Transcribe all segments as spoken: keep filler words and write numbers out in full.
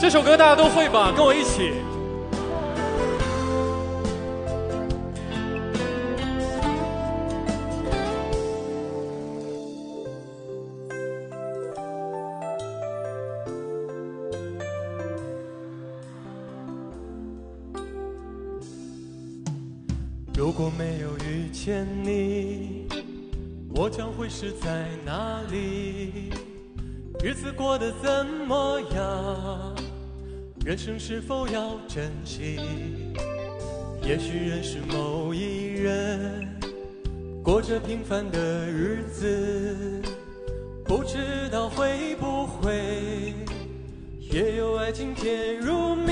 这首歌大家都会吧？跟我一起。如果没有遇见你，我将会是在哪里？日子过得怎么样？人生是否要珍惜？也许认识某一人，过着平凡的日子，不知道会不会也有爱情甜如蜜。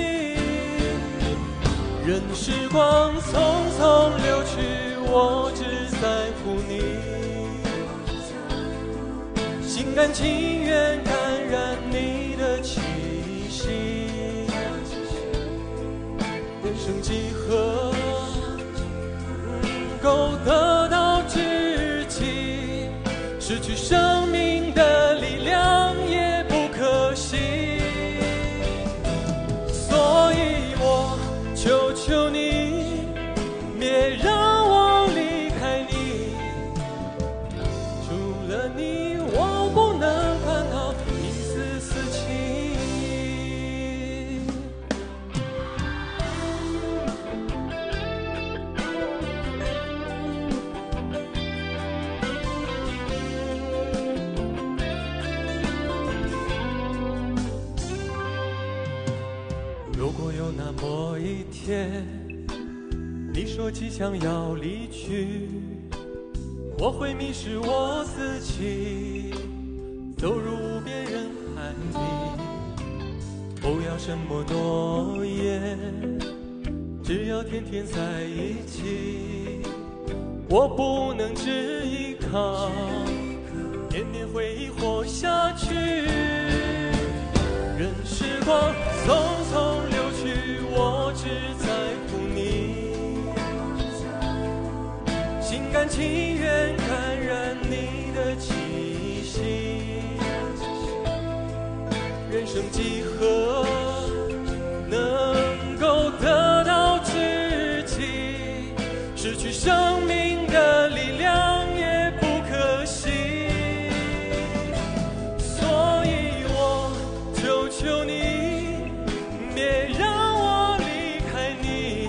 任时光匆匆流去，我只在乎你，心甘情愿感染你的气息。人生几何能够得到知己？失去生命的力量也不可惜。所以我求求你，别让我离开你。除了你，我不能感到一丝丝情。如果有那么一天，你说即将要离去，我会迷失我自己，走入无边人海里。不要什么诺言，只要天天在一起。我不能只依靠年年回忆活下去。任时光匆匆流去，我只在乎你，心甘情愿感染你的气息。人生几何能够得到知己？失去生命的力量也不可惜。所以我求求你，别让我离开你。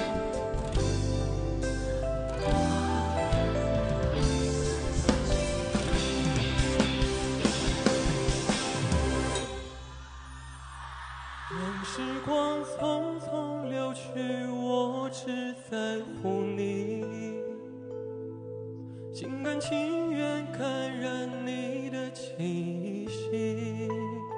任时光匆匆流去，我只在乎你，心甘情愿感染你的气息。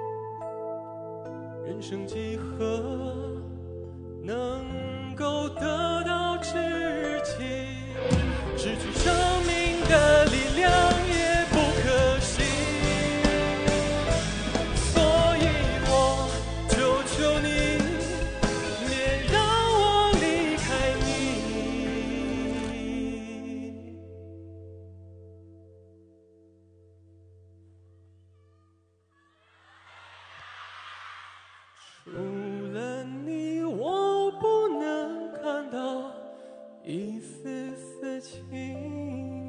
人生几何能够得到知己？失去生命的力量也不可惜。所以我求求你，别让我离开你。除了你，我不能看到一丝丝情。